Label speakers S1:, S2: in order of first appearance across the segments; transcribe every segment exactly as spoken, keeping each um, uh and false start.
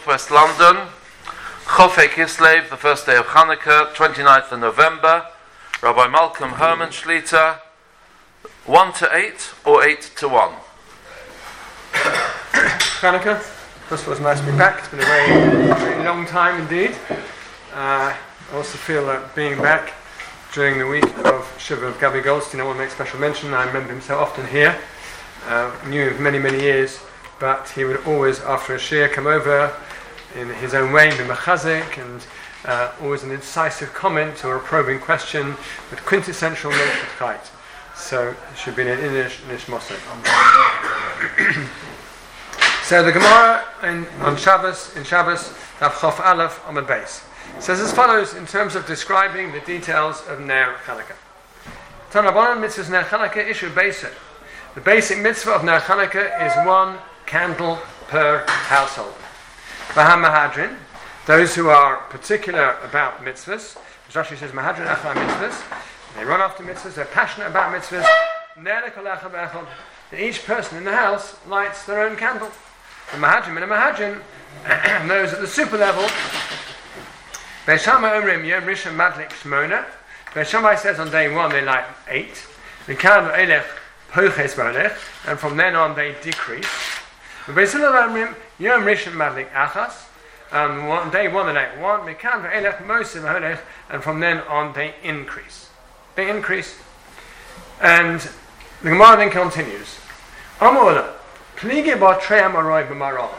S1: West London, Chof Kislev, the first day of Hanukkah, twenty-ninth of November, Rabbi Malcolm Herman Shlita, one to eight or eight to one?
S2: Hanukkah, first of all, it's nice to be back. It's been a very, very long time indeed. Uh, I also feel that being back during the week of Shiva of Gabi Goldstein, I want to make special mention. I remember him so often here. Uh, knew him for many, many years, but he would always, after a shir, come over in his own way, be machazik, and uh, always an incisive comment or a probing question with quintessential neshachait. So it should be an inish nishmosek. So the Gemara in, on Shabbos, in Shabbos, Daf Chof Aleph Amud Beis, says as follows in terms of describing the details of Ner Chanukah. Tanabanan mitzvahs Ner Chanukah issue basic. The basic mitzvah of Ner Chanukah is one candle per household. V'ham mahadrin, those who are particular about mitzvahs, as Rashi says, mahadrin achar mitzvahs, they run after mitzvahs, they're passionate about mitzvahs, ner kol echad v'echad, that each person in the house lights their own candle. The mahadrin and a mahadrin, those at the super level, Beis Shammai omrim yom rishon madlik shmona. Beis Shammai says on day one they light eight. V'kan elech poches v'olech, and from then on they decrease. Beis Hillel omrim yom rishon madlik achas. Um, on day one they light one. V'kan elech moseh v'olech, and from then on they increase. They increase. And the Gemara then continues. Amorah, pligi bar trei amorai b'marava.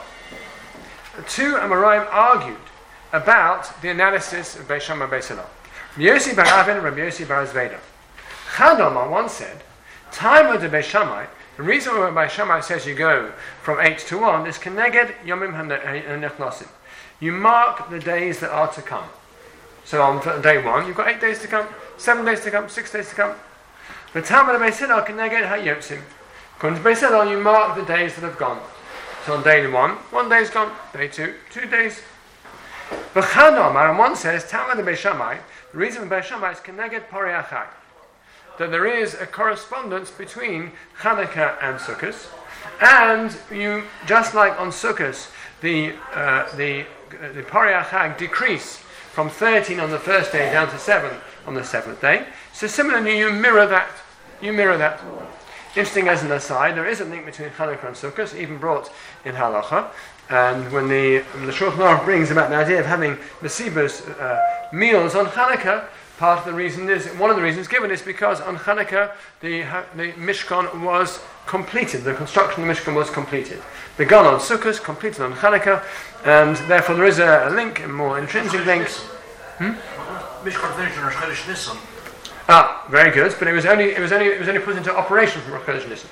S2: The two Amoraim argued about the analysis of Beis Shammai and Beis Hillel. Rabbi Yossi bar Avin and Rabbi Yossi bar Azveda. Chadam once said, time of the Beis Shammai, the reason why Beis Shammai says you go from eight to one is Keneged Yomim HaNechnosim. You mark the days that are to come. So on day one, you've got eight days to come, seven days to come, six days to come. The time of the Beis Hillel Keneged HaYotzim. According to Beis Hillel, you mark the days that have gone. So on day one, one day's gone. Day two, two days. But Chadam, one says, Tama the Beis Shammai, the reason for Beis Shammai is Keneged Parei HaChag, that there is a correspondence between Chanukah and Sukkot, and you, just like on Sukkot, the uh, the the Parei HaChag decrease from thirteen on the first day down to seven on the seventh day. So similarly, you mirror that. You mirror that. Interesting as an aside, there is a link between Chanukah and Sukkot, even brought in Halacha. And when the, when the Shulchan Aruch brings about the idea of having Mesibas uh, meals on Chanukah, part of the reason is, one of the reasons given is because on Chanukah the, the Mishkan was completed, the construction of the Mishkan was completed. Begun on Sukkot, completed on Chanukah, and therefore there is a, a link, a more intrinsic link. Hmm?
S3: Mishkan finished on Rosh Chodesh Nisan.
S2: Ah, very good, but it was only it was only it was only put into operation from Rosh Chodesh Nisan.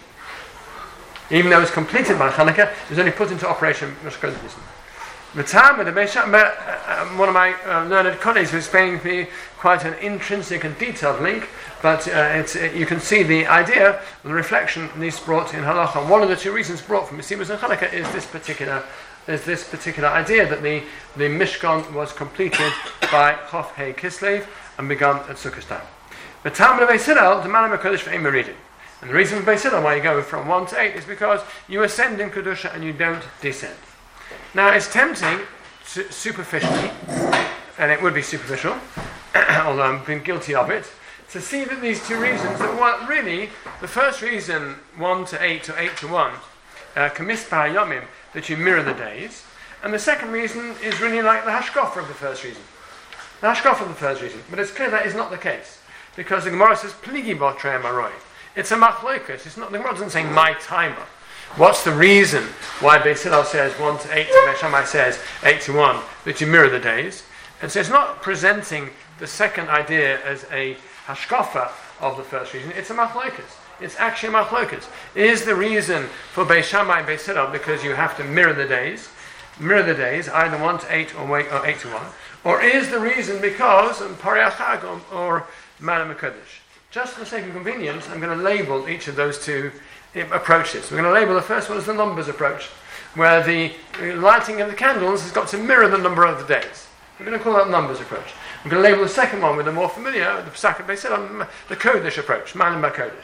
S2: Even though it was completed by Chanukah, it was only put into operation Rosh Chodesh Nisan. The time of the Beis Shammai, uh, one of my uh, learned colleagues was explaining to me quite an intrinsic and detailed link, but uh, it's, uh, you can see the idea, the reflection this brought in Halacha. One of the two reasons brought from Mesibas and Chanukah is this particular is this particular idea that the, the Mishkan was completed by Chof Hei Kislev and begun at Sukkot time. The time of the Beis Hillel, the man of Kodesh for Emeridin. And the reason for Beis Hillel why you go from one to eight is because you ascend in Kedusha and you don't descend. Now it's tempting, to, superficially, and it would be superficial, although I've been guilty of it, to see that these two reasons, that what really, the first reason, one to eight or eight to one, Kamispah Yomim, that you mirror the days, and the second reason is really like the Hashkafa of the first reason. The Hashkafa of the first reason. But it's clear that is not the case, because the Gemara says, Pligi Bar Trei Amorai. It's a machlokas. It's not. The Gemara doesn't say my timer. What's the reason why Beis Hillel says one to eight, and Beis Shammai says eight to one, that you mirror the days? And so it's not presenting the second idea as a hashkafa of the first reason. It's a machlokas. It's actually a machlokas. Is the reason for Beis Shammai and Beis Hillel because you have to mirror the days, mirror the days, either one to eight or, or eight to one, or is the reason because um, Parei HaChag or, or Mana Mekodesh? Just for the sake of convenience, I'm going to label each of those two approaches. We're going to label the first one as the numbers approach, where the lighting of the candles has got to mirror the number of the days. We're going to call that numbers approach. We're going to label the second one with the more familiar, the Pesach Beis Hillel, the Kodesh approach, Manim BaKodesh.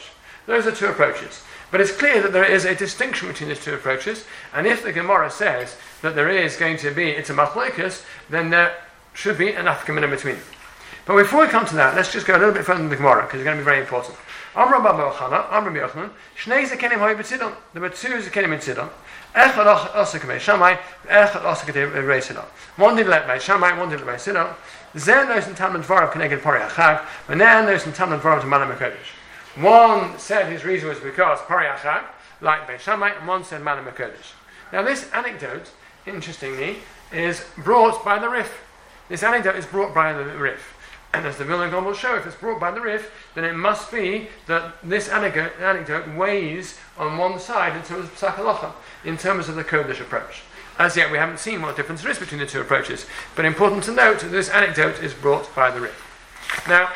S2: Those are two approaches. But it's clear that there is a distinction between these two approaches, and if the Gemara says that there is going to be, it's a machlokas, then there should be an nafka mina between them. But before we come to that, let's just go a little bit further in the Gemara, because it's going to be very important. Amr Rabba Chana, Amr Yochanan, Shnei Zekenim Hoy B'Tzidon. There were two Zekenim in Tzidon. Echad Osek B'Mei Shammai, Echad Osek B'Mei Tzidon. One did let B'Mei Shammai, one did let B'Mei Tzidon. Zen knows in Talmud Dvarav Keneged Pari HaChag, V'Ner knows in Talmud Dvarav to Malam HaKodesh. One said his reason was because Pari HaChag, like B'Mei Shammai, and one said Malam HaKodesh. Now this anecdote, interestingly, is brought by the Rif. This anecdote is brought by the Rif. And as the Vilna Gaon will show, if it's brought by the Rif, then it must be that this anecdote, anecdote weighs on one side in terms of Psak Halacha, in terms of the Kodesh approach. As yet, we haven't seen what difference there is between the two approaches, but important to note that this anecdote is brought by the Rif. Now,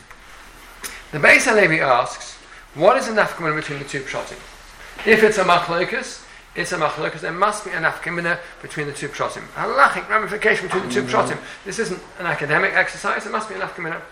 S2: the Beis HaLevi asks, what is the nafka mina between the two pshatim? If it's a machlokas, it's a machlokas, there must be a nafka mina between the two pshatim. A halachic ramification between the two pshatim. This isn't an academic exercise, there must be a nafka mina.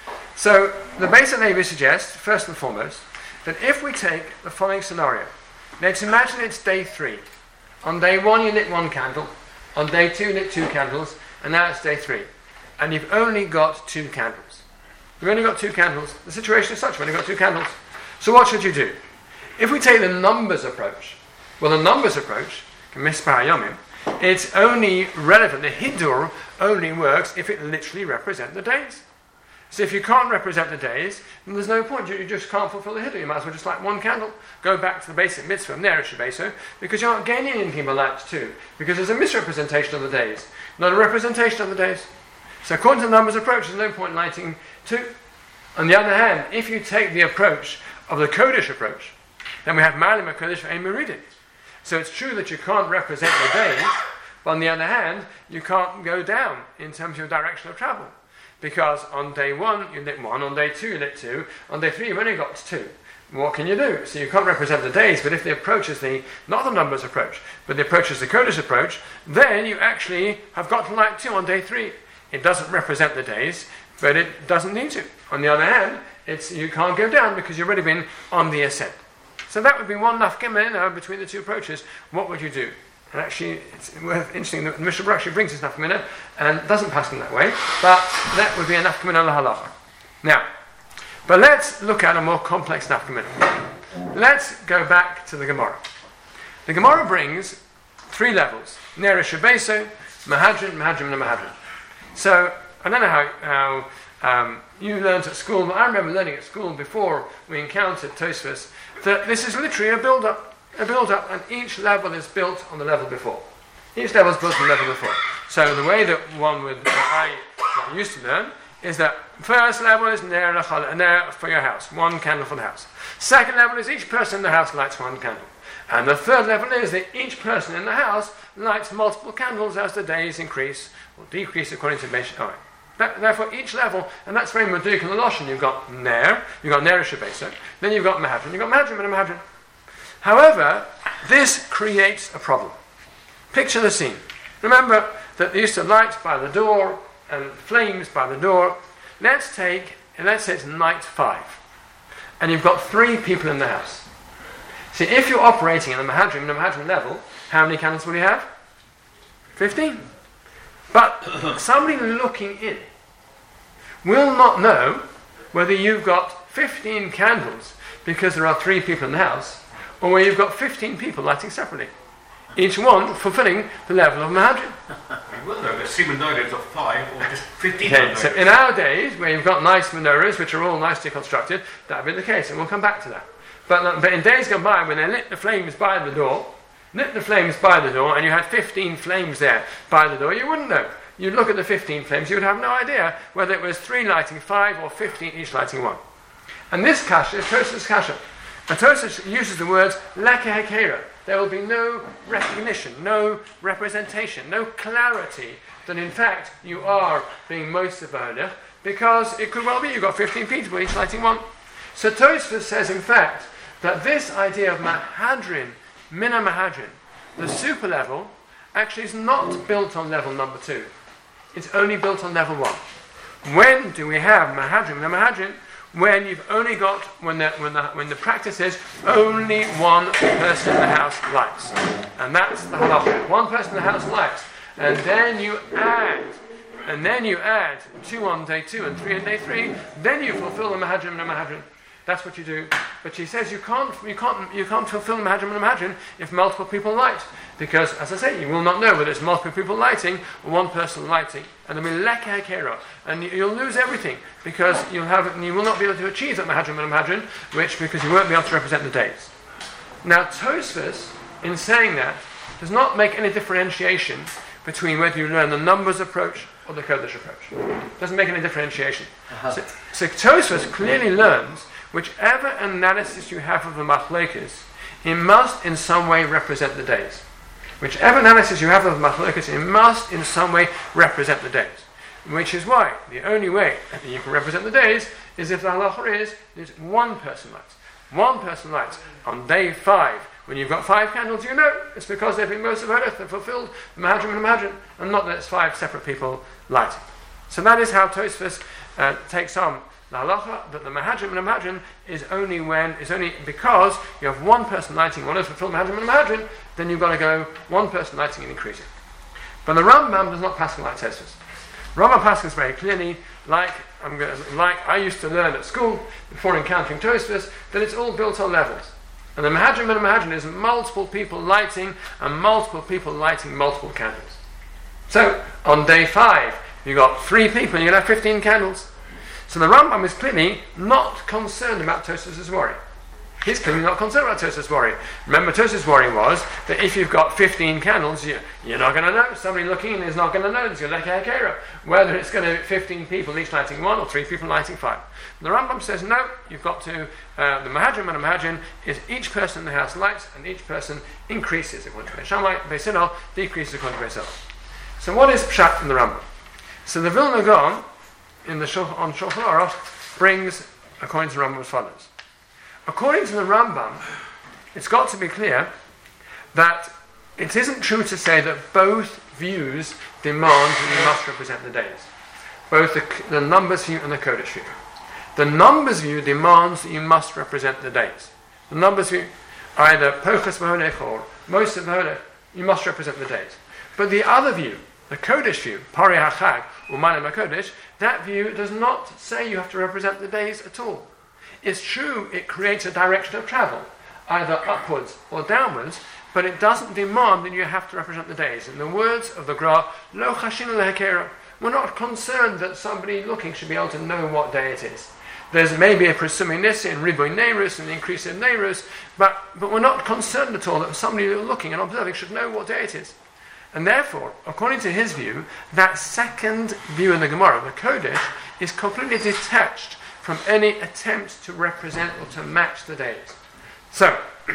S2: So, the Beis HaLevi suggests, first and foremost, that if we take the following scenario, let's imagine it's day three. On day one you lit one candle, on day two you lit two candles, and now it's day three. And you've only got two candles. You've only got two candles. The situation is such, you've only got two candles. So what should you do? If we take the numbers approach, well, the numbers approach, Mispar Yomim, it's only relevant, the Hidur only works if it literally represents the days. So if you can't represent the days, then there's no point, you, you just can't fulfill the Hidur. You might as well just light one candle, go back to the basic mitzvah of Ner Shabeso, because you're not gaining anything by light two, because there's a misrepresentation of the days, not a representation of the days. So according to the numbers approach, there's no point in lighting two. On the other hand, if you take the approach of the Kodesh approach, then we have Malim HaKodesh for Ein Meridin. So it's true that you can't represent the days, but on the other hand, you can't go down in terms of your direction of travel. Because on day one, you lit one, on day two, you lit two, on day three, you've only got two. What can you do? So you can't represent the days, but if the approach is the, not the numbers approach, but the approach is the Kodesh approach, then you actually have got to light two on day three. It doesn't represent the days, but it doesn't need to. On the other hand, it's you can't go down because you've already been on the ascent. So that would be one nafka mina between the two approaches. What would you do? And actually, it's worth interesting that the Mishnah Berurah actually brings this nafka mina and doesn't pass in that way, but that would be a nafka mina lahalacha. Now, but let's look at a more complex nafka mina. Let's go back to the Gemara. The Gemara brings three levels: Ner Shabeso, Mahadrin, Mahadrin, and Mahadrin. So I don't know how, how um, you learned at school, but I remember learning at school before we encountered Tosfos that this is literally a build-up, a build-up, and each level is built on the level before. Each level is built on the level before. So the way that one would, that I, that I used to learn, is that first level is ner ner for your house, one candle for the house. Second level is each person in the house lights one candle. And the third level is that each person in the house lights multiple candles as the days increase or decrease according to Beis Shammai. Therefore, each level, and that's very Meduik and Lashon, you've got Ner, you've got Ner Shabeso, then you've got Mahadrin, you've got Mahadrin and Mahadrin. However, this creates a problem. Picture the scene. Remember that they used to light by the door and flames by the door. Let's take, and let's say it's night five, and you've got three people in the house. See, if you're operating in the Mahadrim, the Mahadrim level, how many candles will you have? Fifteen. But somebody looking in will not know whether you've got fifteen candles because there are three people in the house, or whether you've got fifteen people lighting separately, each one fulfilling the level of Mahadrim.
S3: You will know, there's seven menorahs of five, or just fifteen.
S2: Okay, so in our days, where you've got nice menorahs, which are all nicely constructed, that would be the case, and we'll come back to that. But, but in days gone by, when they lit the flames by the door, lit the flames by the door, and you had fifteen flames there by the door, you wouldn't know. You'd look at the fifteen flames, you would have no idea whether it was three lighting five or fifteen each lighting one. And this kasha is Tosfos kasha. And Tosfos uses the words leke hekera. There will be no recognition, no representation, no clarity that in fact you are being Moshe, because it could well be you've got fifteen people each lighting one. So Tosfos says in fact that this idea of Mahadrin, Mina Mahadrin, the super level, actually is not built on level number two. It's only built on level one. When do we have Mahadrin, Mina Mahadrin? when you've only got, when the, when the, when the practice is only one person in the house lights. And that's the halacha. One person in the house lights. And then you add, and then you add two on day two and three on day three, then you fulfill the mahadrim and the mahadrim. That's what you do. But she says you can't, you can't, you can't fulfill the mahadrim and the mahadrim if multiple people light. Because, as I say, you will not know whether it's multiple people lighting or one person lighting. And there'll be lekeh kero. And you'll lose everything because you'll have, you will not be able to achieve that mahadrim and mahadrim, which, because you won't be able to represent the days. Now, Tosfos, in saying that, does not make any differentiation between whether you learn the numbers approach or the Kodesh approach. It doesn't make any differentiation. Uh-huh. So, so Tosfos clearly learns whichever analysis you have of the machlokes, it must in some way represent the days. Whichever analysis you have of the machlokes, it must in some way represent the days. Which is why the only way that you can represent the days is if the halacha is, is one person lights. One person lights on day five. When you've got five candles, you know it's because they've been most of Earth, they've fulfilled the mahadrim and the mahadrim, and not that it's five separate people lighting. So that is how Tosfos uh, takes on the halacha, that the mahadrim and the mahadrim is only when, is only because you have one person lighting, one has fulfilled mahadrim and mahadrim, then you've got to go one person lighting and increasing. But the Rambam does not pass like Tosfos. Rambam passes very clearly, like I'm going to, like I used to learn at school before encountering Tosfos, that it's all built on levels. And the mahadrim and the mahadrim is multiple people lighting and multiple people lighting multiple candles. So on day five, you've got three people and you're going to have fifteen candles. So the Rambam is clearly not concerned about Tosfos' worry. He's clearly not concerned about Tosfos' worry. Remember, Tosfos' worry was that if you've got fifteen candles, you, you're not going to know. Somebody looking in is not going to know. It's your lekeh kero. Whether it's going to be fifteen people each lighting one or three people lighting five. And the Rambam says, no, you've got to, uh, the mahadrim and the mahadrim is each person in the house lights and each person increases according to Beis Shammai, Beis Hillel decreases according to Beis Hillel. So what is pshat in the Rambam? So the Vilna Gaon in the Shulchan, on Shulchan Aruch brings, according to the Rambam, as follows. According to the Rambam, it's got to be clear that it isn't true to say that both views demand that you must represent the days. Both the, the numbers view and the Kodesh view. The numbers view demands that you must represent the days. The numbers view, either Pochas B'Holech or Moshe B'Holech, you must represent the days. But the other view, the Kodesh view, Pari HaChag, or Manim HaKodesh, that view does not say you have to represent the days at all. It's true, it creates a direction of travel, either upwards or downwards, but it doesn't demand that you have to represent the days. In the words of the Gra, Lo Chashinu Lehekera, we're not concerned that somebody looking should be able to know what day it is. There's maybe a presuming nisi and riboy neirus and the increase in neirus, but, but we're not concerned at all that somebody looking and observing should know what day it is. And therefore, according to his view, that second view in the Gemara, the Kodesh, is completely detached from any attempt to represent or to match the days. So,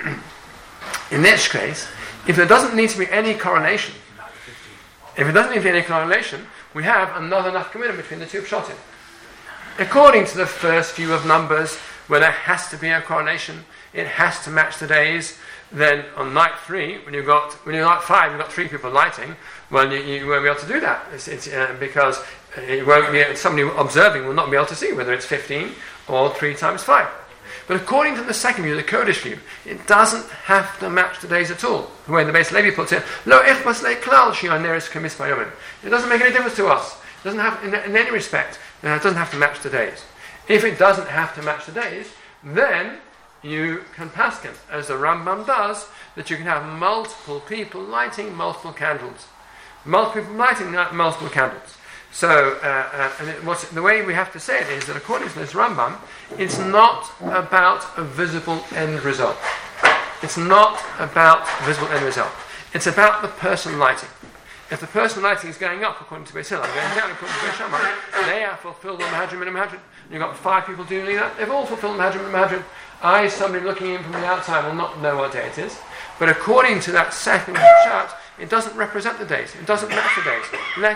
S2: in this case, if there doesn't need to be any correlation, if it doesn't need to be any correlation, we have another nafkamina between the two pshatim. According to the first view of numbers, where there has to be a correlation, it has to match the days, then on night three, when you've got, when you're night five, you've got three people lighting, well, you, you won't be able to do that. It's, it's, uh, because it won't be, somebody observing will not be able to see whether it's fifteen or three times five. But according to the second view, the Kodesh view, it doesn't have to match the days at all. The way the Beis Levi puts it, Lo echbas le klal shi'aneres kemis bayomim. It doesn't make any difference to us. It doesn't have, in, in any respect, it doesn't have to match the days. If it doesn't have to match the days, then you can paskin, as the Rambam does, that you can have multiple people lighting multiple candles. Multiple people lighting multiple candles. So, uh, uh, and it, what's, the way we have to say it is that according to this Rambam, it's not about a visible end result. It's not about visible end result. It's about the person lighting. If the person lighting is going up according to Beis Hillel, going down according to Beis Shammai, they have fulfilled the mahadrim and the mahadrim. You've got five people doing that, they've all fulfilled the mahadrim and the mahadrim. I, somebody looking in from the outside, will not know what day it is. But according to that second pshat, it doesn't represent the days. It doesn't match the days.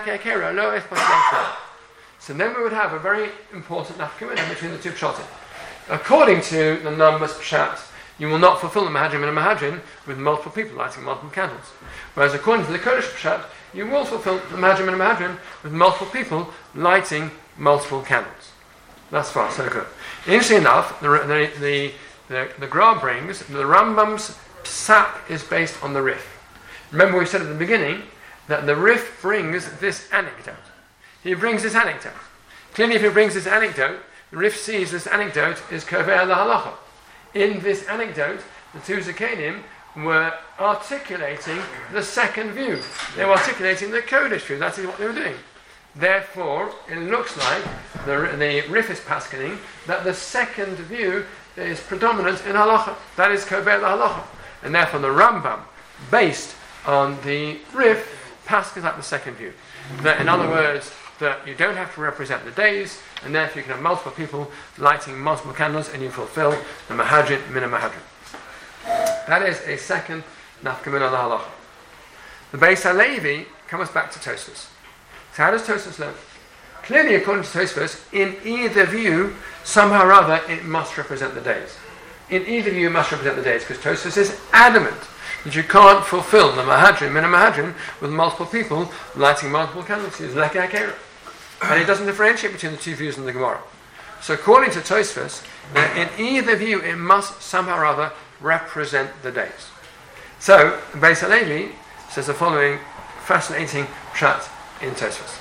S2: So then we would have a very important nafkamina between the two pshatim. According to the numbers pshat, you will not fulfill the mahadrim and the mahadrim with multiple people lighting multiple candles. Whereas according to the Kodesh pshat, you will fulfill the mahadrim and the mahadrim with multiple people lighting multiple candles. Thus far, so good. Interesting enough, the the the, the, the Gra brings, the Rambam's Psat is based on the Rif. Remember we said at the beginning that the Rif brings this anecdote. He brings this anecdote. Clearly if he brings this anecdote, the Rif sees this anecdote is Kovei la halacha. In this anecdote, the two Zakenim were articulating the second view. They were articulating the Kodesh view. That is what they were doing. Therefore, it looks like the, the Rif is paskening that the second view is predominant in halacha. That is Kovei la halacha. And therefore the Rambam, based on the Rif, paskens like the second view. That, in other words, that you don't have to represent the days, and therefore you can have multiple people lighting multiple candles, and you fulfill the Mahadrin min Mahadrin. That is a second nafkamin on the halacha. The Beis HaLevi comes back to Tosfos. So how does Tosfos learn? Clearly, according to Tosfos, in either view, somehow or other, it must represent the days. In either view, it must represent the days, because Tosfos is adamant that you can't fulfill the Mahadrin min Mahadrin with multiple people lighting multiple candles. It's like a hakera. And it doesn't differentiate between the two views in the Gemara. So according to Tosfos, in either view it must somehow or other represent the days. So Beis HaLevi says the following fascinating pshat in Tosfos.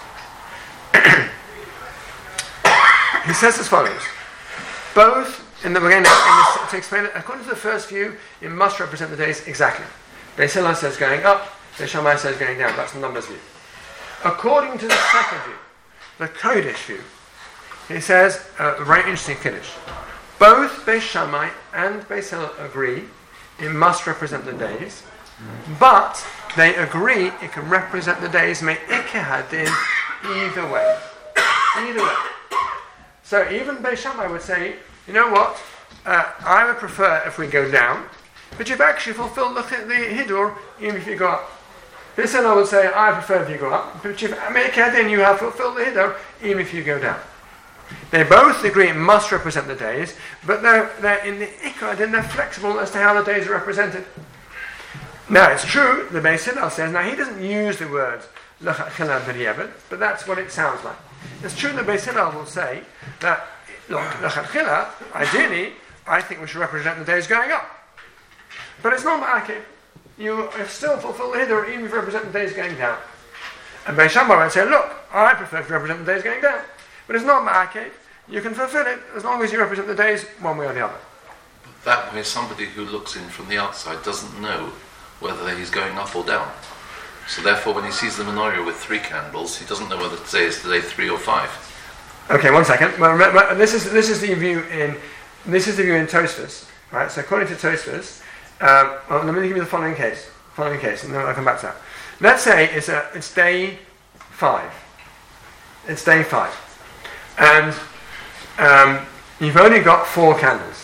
S2: He says as follows: both in the beginning, in the, to explain it, according to the first view, it must represent the days exactly. Beis Hillel says going up, Beis Shammai says going down. That's the numbers view. According to the second view, the Kodesh view, he says uh, a very interesting Kiddush. Both Beis Shammai and Beis Hillel agree it must represent the days, but they agree it can represent the days me'ikehadin either way. Either way. So even Beis Shammai would say, you know what, uh, I would prefer if we go down, but you've actually fulfilled the, the Hidur even if you go up. Beis Hillel would say, I prefer if you go up, but you've me'ikehadin, you have fulfilled the Hidur even if you go down. They both agree it must represent the days, but they're, they're in the Ikad and they're flexible as to how the days are represented. Now it's true, the Beis Hillel says, now he doesn't use the words L'chachila b'diavad, but that's what it sounds like. It's true the Beis Hillel will say that L'chachila, ideally, I think we should represent the days going up. But it's not ma'akev. You still fulfill the Hidur even if you represent the days going down. And Beis Shammai would say, look, I prefer to represent the days going down. But it's not ma'akev. You can fulfill it as long as you represent the days one way or the other.
S1: But that way, somebody who looks in from the outside doesn't know whether he's going up or down. So therefore, when he sees the menorah with three candles, he doesn't know whether today is today three or five.
S2: Okay, one second. Well, remember, this is this is the view in this is the view in Tosfos, right? So according to Tosfos, um, well, let me give you the following case. Following case, and then I'll come back to that. Let's say it's a it's day five. It's day five. And um, you've only got four candles.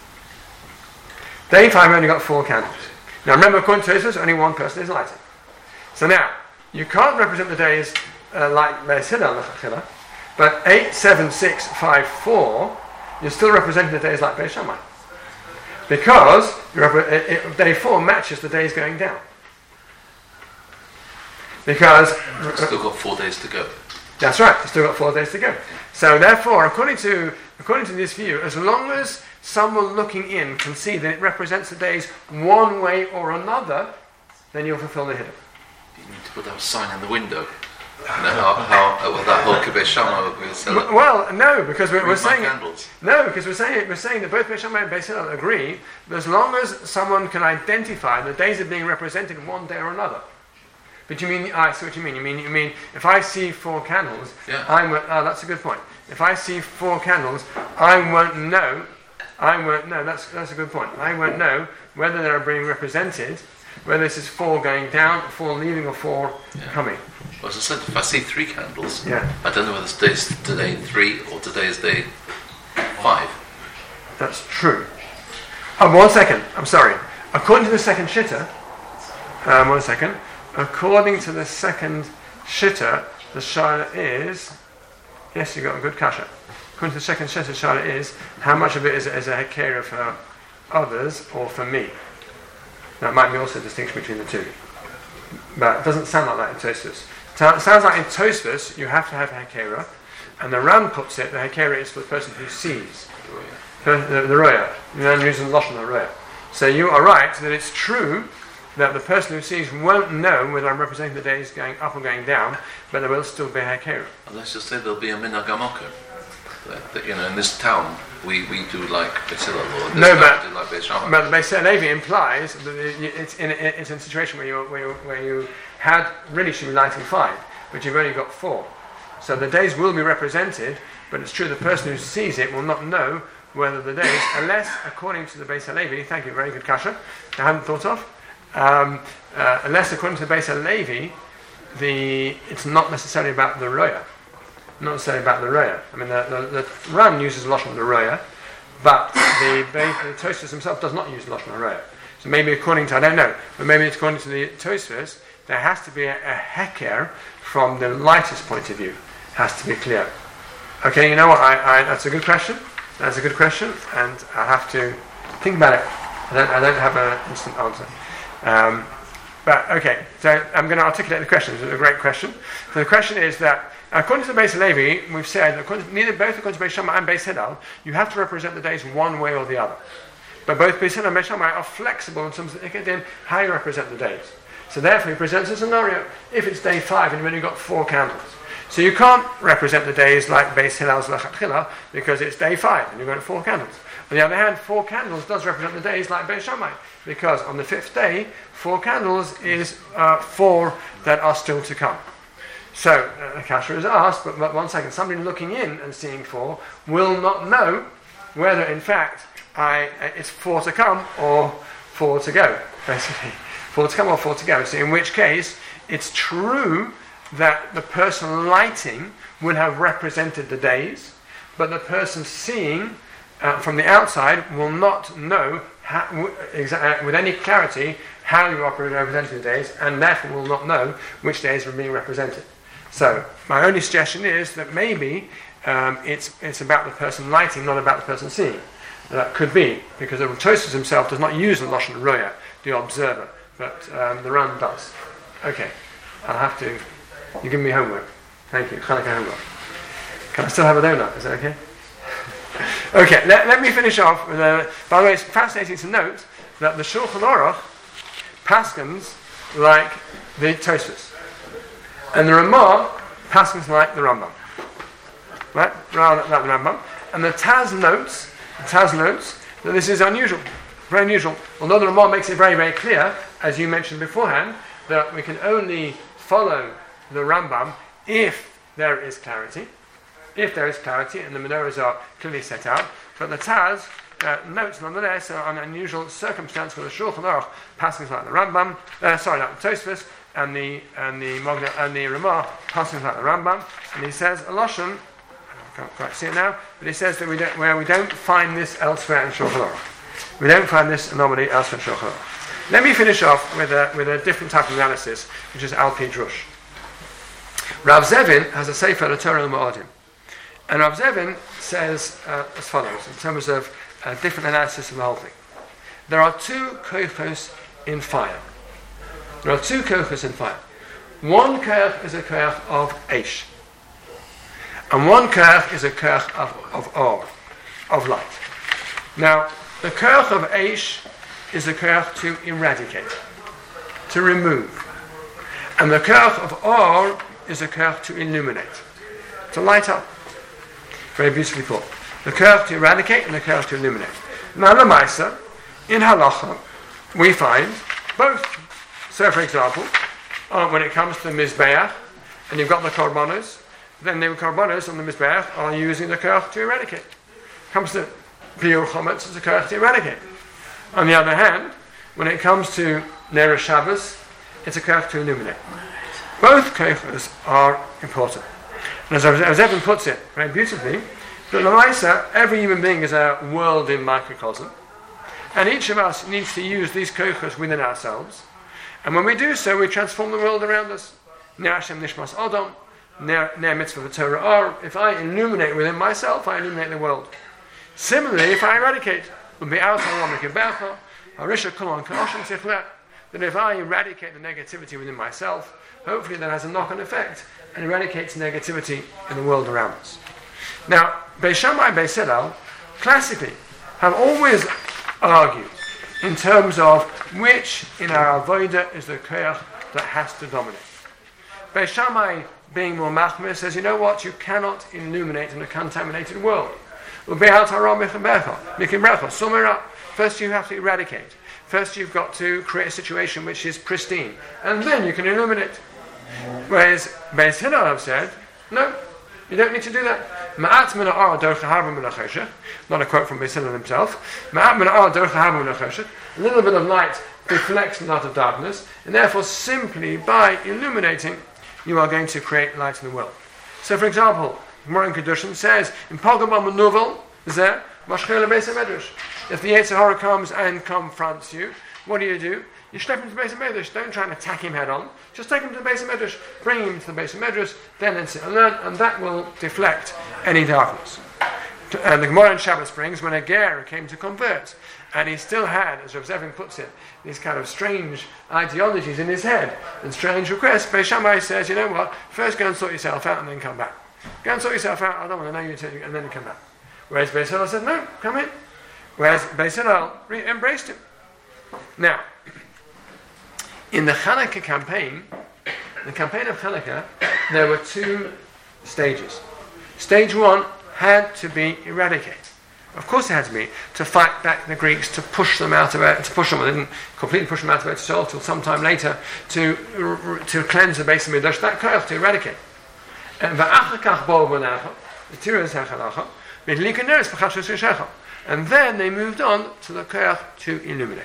S2: Day five, you've only got four candles. Now remember, according to Tosfos, only one person is lighting. So now, you can't represent the days uh, like Beis Hillel, but eight, seven, six, five, four, you're still representing the days like Beis Shammai. Because you're, it, it, day four matches the days going down. Because...
S1: You've still got four days to go.
S2: That's right, you've still got four days to go. So therefore, according to according to this view, as long as someone looking in can see that it represents the days one way or another, then you'll fulfill the Hidur.
S1: You need to put that sign in the window. You know how, how well, that whole Beis Shammai will sell it.
S2: Well, no, because we're, we're saying
S1: candles.
S2: no, because we're saying we're saying that both Beis Shammai and Beis Hillel agree that as long as someone can identify the days are being represented one day or another. But you mean, I see what you mean. You mean, you mean, if I see four candles,
S1: yeah.
S2: I won't. Oh, that's a good point. If I see four candles, I won't know. I won't know. That's that's a good point. I won't know whether they're being represented, whether this is four going down, four leaving, or four yeah. coming.
S1: Well, as I said, if I see three candles,
S2: yeah.
S1: I don't know whether today's today three or today's day five.
S2: That's true. Oh, one second. I'm sorry. According to the second shitta, um, one second. According to the second shitta, the shayla is, yes, you got a good kasha. According to the second shitta, the shayla is, how much of it is, is a hakera for others or for me? That might be also a distinction between the two. But it doesn't sound like that in Tosfos. It sounds like in Tosfos, you have to have hakera, And the Ran puts it, the Hekera is for the person who sees. The, the, the Roya. The Ran uses Lashon HaRoya. So you are right that it's true that the person who sees won't know whether I'm representing the days going up or going down, but there will still be a Hekera.
S1: Unless you say there'll be a Minhag HaMoker. That, that, you know, in this town, we, we do like Beis Hillel, or this
S2: No,
S1: town
S2: but,
S1: do like Beis Shammai.
S2: but the Beis Levi implies that it's in, it's in a situation where you, where you, where you had, really should be lighting five, but you've only got four. So the days will be represented, but it's true the person who sees it will not know whether the days, unless, according to the Beis Levi, thank you, very good kasha, I hadn't thought of, um, uh, unless, according to the Beis Levi, the, it's not necessarily about the Roya. Not necessarily about the Roya. I mean, the, the, the Ran uses Lashon the Roya, but the, the Tosfos himself does not use Lashon Roya. So maybe according to, I don't know, but maybe according to the Tosfos, there has to be a, a heker from the lightest point of view. Has to be clear. Okay, you know what? I, I, that's a good question. That's a good question, and I have to think about it. I don't, I don't have an instant answer. Um, but okay, so I'm going to articulate the question. It's a great question. So the question is that, according to the Beis Levi, we've said, according to, neither both according to Beis Shammai and Beis Hillel, you have to represent the days one way or the other. But both Beis Hillel and Beis Shammai are flexible in terms of in how you represent the days. So therefore, he presents a scenario: if it's day five and you've only got four candles, so you can't represent the days like Beis Hillel's L'Chatchila because it's day five and you've got four candles. On the other hand, four candles does represent the days like Beis Shammai, because on the fifth day, four candles is uh, four that are still to come. So, uh, the kasha is asked, but, but one second, somebody looking in and seeing four will not know whether in fact I, uh, it's four to come or four to go, basically. Four to come or four to go. So in which case, it's true that the person lighting would have represented the days, but the person seeing uh, from the outside will not know how, w- exa- with any clarity how you are representing the days, and therefore will not know which days are being represented. So my only suggestion is that maybe um, it's it's about the person lighting, not about the person seeing. That could be, because the Tosfos himself does not use the Lashon Roya, the observer, but um, the Ran does. Okay, I'll have to. You give me homework. Thank you. Chanukah homework. Can I still have a donut? Is that okay? Okay, let, let me finish off with a. By the way, it's fascinating to note that the Shulchan Aruch paskins like the Tosfos, and the Ramah paskins like the Rambam. Right? Rather like the Rambam. And the Taz notes, the Taz notes that this is unusual, very unusual. Although the Ramah makes it very, very clear, as you mentioned beforehand, that we can only follow the Rambam if there is clarity, if there is clarity, and the menorahs are clearly set out. But the Taz uh, notes nonetheless an unusual circumstance where the Shulchan Aruch passes like the Rambam, uh, sorry, like the Tosfos, and the and the Mogna, and the Ramah passes like the Rambam, and he says a Lashon, I can't quite see it now, but he says that we don't, where we don't find this elsewhere in Shulchan Aruch. We don't find this anomaly elsewhere in Shulchan Aruch. Let me finish off with a with a different type of analysis, which is Al Pi Drush. Rav Zevin has a Sefer the Torah Ma'adim, and Rav Zevin says uh, as follows in terms of a different analysis of the whole thing. There are two kochos in fire. There are two kochos in fire. One koch is a koch of Eish, and one koch is a koch of, of Or, of light. Now, the koch of Eish is a koch to eradicate, to remove, and the koch of Or is a koch to illuminate, to light up. Very beautifully put. The koch to eradicate and the koch to illuminate. Now, the Maisa, in Halacha, we find both. So, for example, uh, when it comes to the Mizbeach, and you've got the Korbanos, then the Korbanos on the Mizbeach are using the koch to eradicate. Comes to Biur Chometz, it's a koch to eradicate. On the other hand, when it comes to Ner Shabbos, it's a koch to illuminate. Both kochos are important. And as, as Evan puts it very beautifully, that Lamaisa, every human being is a world in microcosm, and each of us needs to use these kochos within ourselves. And when we do so, we transform the world around us. Ner Hashem Nishmas Adam, Ner Mitzvah Torah Or. If I illuminate within myself, I illuminate the world. Similarly, if I eradicate, that if I eradicate the negativity within myself, hopefully that has a knock-on effect and eradicates negativity in the world around us. Now, Beis Shammai and Beis Hillel, classically, have always argued in terms of which in our avodah is the koach that has to dominate. Beis Shammai, being more machmir, says, you know what, you cannot illuminate in a contaminated world. First you have to eradicate. First you've got to create a situation which is pristine, and then you can illuminate. Whereas Beis Hillel have said, no, you don't need to do that. Not a quote from Beis Hillel himself. A little bit of light reflects a lot of darkness, and therefore simply by illuminating, you are going to create light in the world. So, for example, Gemara in Kedushin says, in Pogam Novel, is there? If the Yetzer Hara comes and confronts you, what do you do? You step him to the base of Medrash. Don't try and attack him head on. Just take him to the base of Medrash, bring him to the base of Medrash, then and sit and learn, and that will deflect any darkness. And the Gemara in Shabbos brings when a ger came to convert, and he still had, as Rav Zevin puts it, these kind of strange ideologies in his head and strange requests. Beis Shammai says, you know what? First go and sort yourself out, and then come back. Go and sort yourself out. I don't want to know you, and then you come back. Whereas Beis Hillel said, no, come in. Whereas Beis Hillel re- embraced him. Now, in the Hanukkah campaign, the campaign of Hanukkah, there were two stages. Stage one had to be eradicated. Of course it had to be, to fight back the Greeks, to push them out of it, to push them, they didn't completely push them out of it till sometime later, to to cleanse the base of Midrash, that koach to eradicate. And and then they moved on to the koach to illuminate.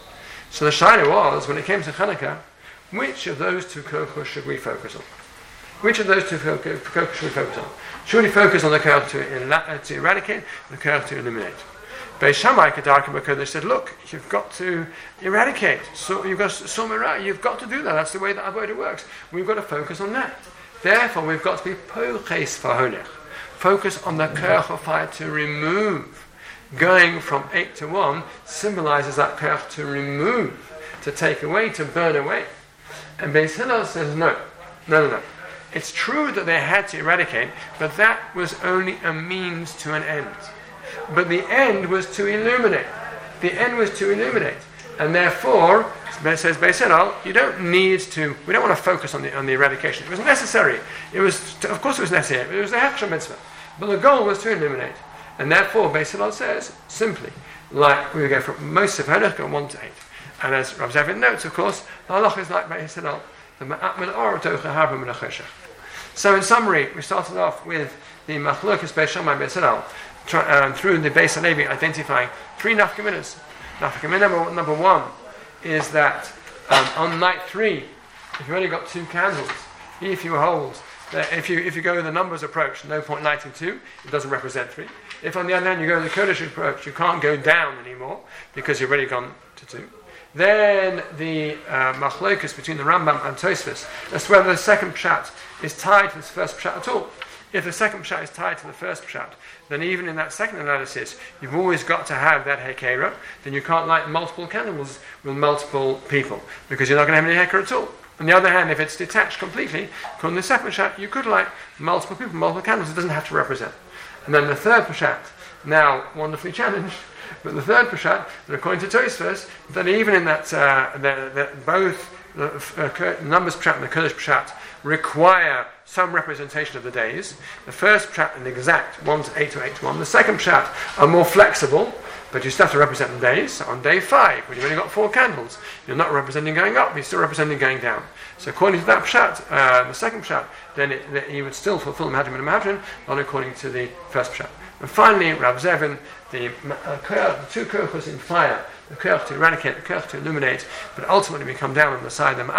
S2: So the shaila was, when it came to Hanukkah, which of those two koachos should we focus on? Which of those two koachos should we focus on? Should we focus on the koach to, uh, to eradicate and the koach to illuminate? Beis Shammai Kedarkim Kodesh said, look, you've got to eradicate. So you've got to, you've got to do that. That's the way that avodah works. We've got to focus on that. Therefore, we've got to be poches faholech. Focus on the koach of fire to remove. Going from eight to one symbolizes that koach to remove, to take away, to burn away. And Beis Hillel says, no, no, no, no. It's true that they had to eradicate, but that was only a means to an end. But the end was to illuminate. The end was to illuminate. And therefore, says Beis Hillel, you don't need to, we don't want to focus on the on the eradication. It was necessary. It was, of course it was necessary, but it was a hechsher mitzvah. But the goal was to illuminate. And therefore, Beis Hillel says, simply, like we go from most of Hanukkah one to eight. And as Rav Zevin notes, of course, the halach is like Beis Hillel, the ma'at min or tocha harba min ha-choshech. So in summary, we started off with the Machlokes Beis Shammai and Beis Hillel, um, through the Beis Halevi identifying three nafkaminas. Nafkamina number, number one is that um, on night three, if you've only got two candles, if you hold, that if you if you go with the numbers approach, no point lighting two, it doesn't represent three. If on the other hand you go with the Kodesh approach, you can't go down anymore because you've already gone to two. Then the uh, machlokes between the Rambam and Tosfos, that's whether the second pshat is tied to the first pshat at all. If the second pshat is tied to the first pshat, then even in that second analysis, you've always got to have that hekera. Then you can't light multiple candles with multiple people because you're not going to have any hekera at all. On the other hand, if it's detached completely, from the second pshat, you could light multiple people, multiple candles. It doesn't have to represent. And then the third pshat, now wonderfully challenged, but the third pshat, that according to Tosfos, that even in that, uh, that both the uh, numbers pshat and the Kodesh pshat require some representation of the days. The first pshat an exact one to eight to eight to one. The second pshat are more flexible, but you still have to represent the days. So on day five, when you've only got four candles, you're not representing going up, you're still representing going down. So according to that pshat, uh, the second pshat, then it, that you would still fulfill the Mahadrim and the Mahadrim, not according to the first pshat. And finally, Rav Zevin, the, uh, the two koachos in fire, the koach to eradicate, the koach to illuminate, but ultimately we come down on the side of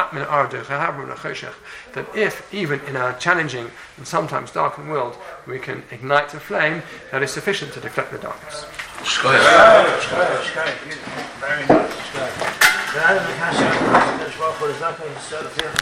S2: that if, even in our challenging and sometimes darkened world, we can ignite a flame, that is sufficient to deflect the darkness.
S4: Very nice.